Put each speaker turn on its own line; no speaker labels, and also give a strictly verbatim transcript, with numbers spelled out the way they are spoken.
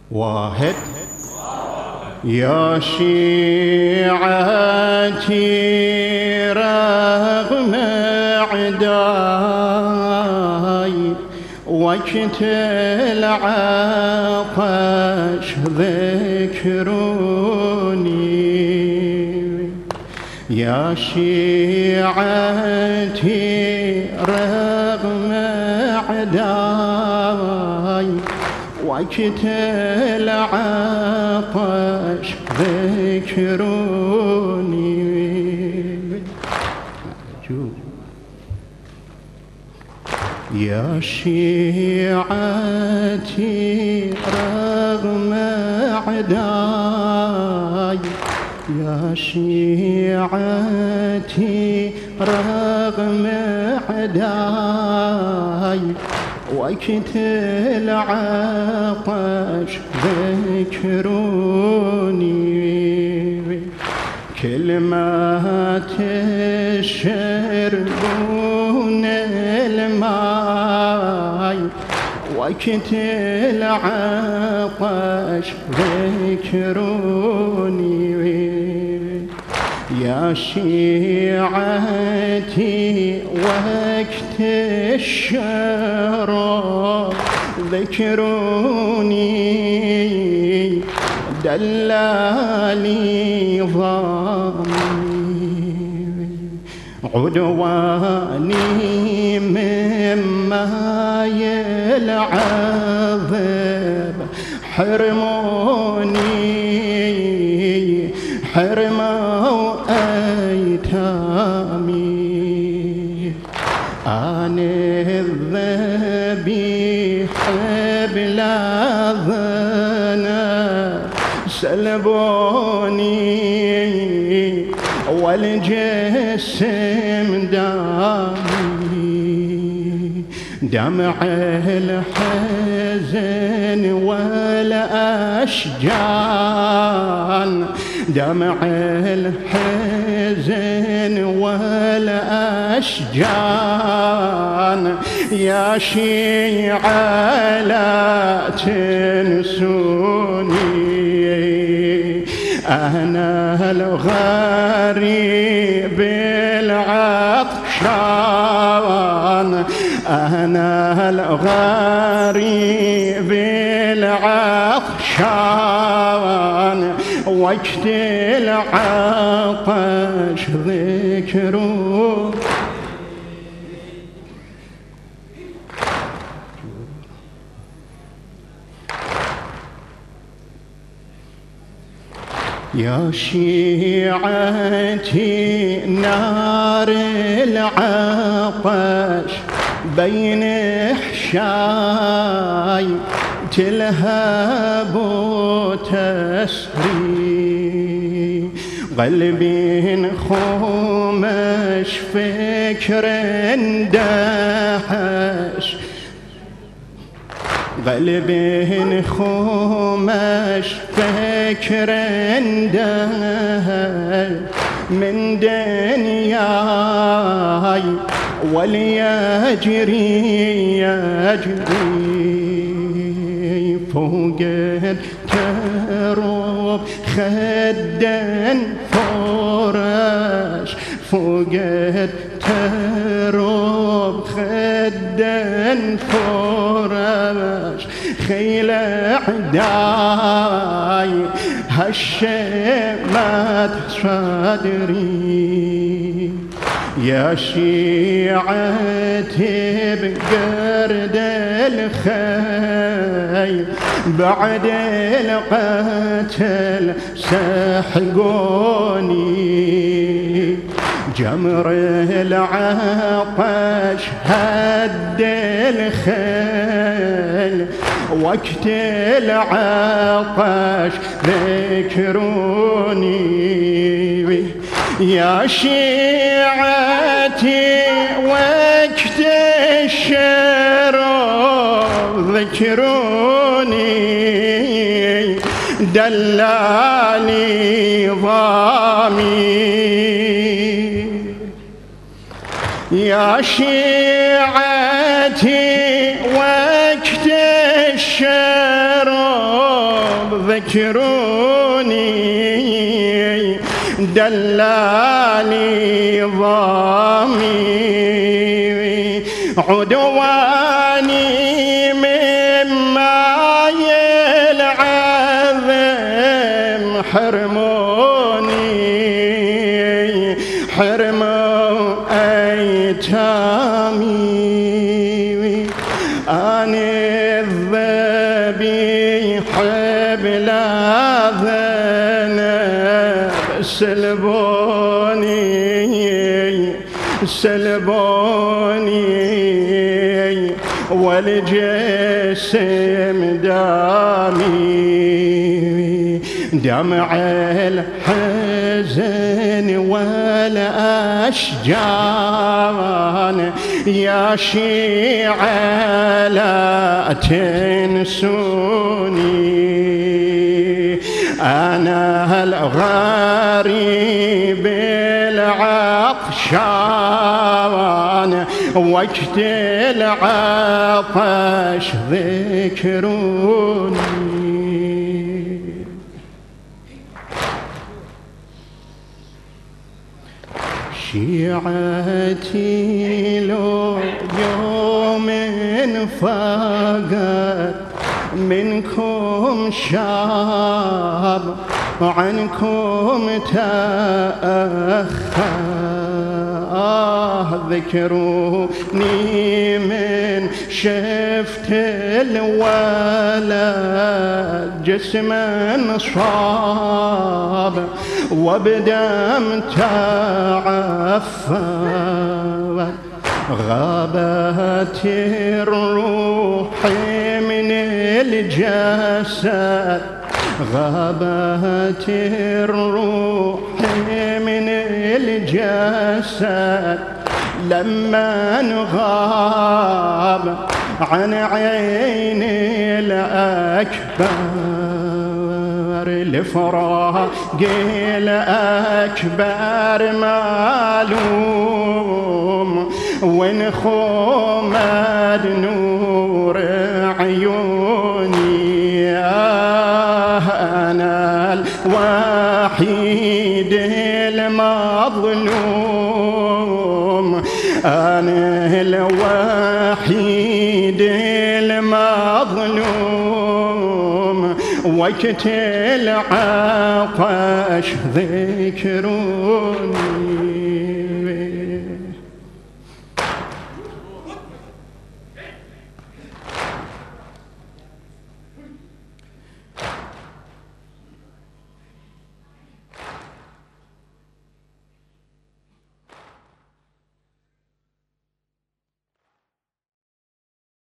واحد. يا شيعتي رغم عداي وقت العطش ذكروني، يا شيعتي رغم عداي وقت العطش ذكروني. يا شيعتي رغم عداي، يا شيعتي رغم عداي وقت العطش ذكروني، كل ما تشربون الماء وقت العطش ذكروني، يا شيعتي وقت الشراب ذكروني، دلالي ضامي عدواني مما يلعذب، حرموني حرموا أيتامي، أنا الذبيح بلا ذنب سلبوني، والجسم دامي دمع الحزن والأشجان، دمع الحزن والأشجان، يا شيعة لا تنسوني، أنا الغريب العطشان، أنا الغريب العطشان وقت العطش ذكرون. يا شيعتي نار العطش بين حشاي تلهب وتسري، قلبي خمش فكر اندهش، قلبي خمش فكر اندهش من دنياي وليجري يجري فوق التراب خدا فرش، فوق التراب خدا فرش، خيل عداي هشمت صدري، يا شيعتي بقرد الخيل بعد القتل سحقوني، جمر العطش هد الخيل وقت العطش ذكروني، يا شيعتي وقت الشراب ذكروني، دلالي ضامي، يا شيعتي وقت الشراب ذكروني دلالي ضامي عدواني مما يلعظم حرموني حرموا أيتامي أنا الذبيح بلا ذنب سلبوني سلبوني والجسم دامي دمع الحزن والأشجان يا شيعة لا تنسوني أنا الغريب العطشان وقت العطش ذكروني شيعتي لو يوم فقط منكم شاب عنكم تأخر آه ذكروني من شفت الولد جسما صاب وبدم تعفر غابت الروح من الجسد غابت الروح من الجسد لما غاب عن عين الأكبر الفراق الأكبر معلوم وانخمد نور عيوني أنا الوحيد المظلوم أنا الوحيد المظلوم وقت العطش ذكروني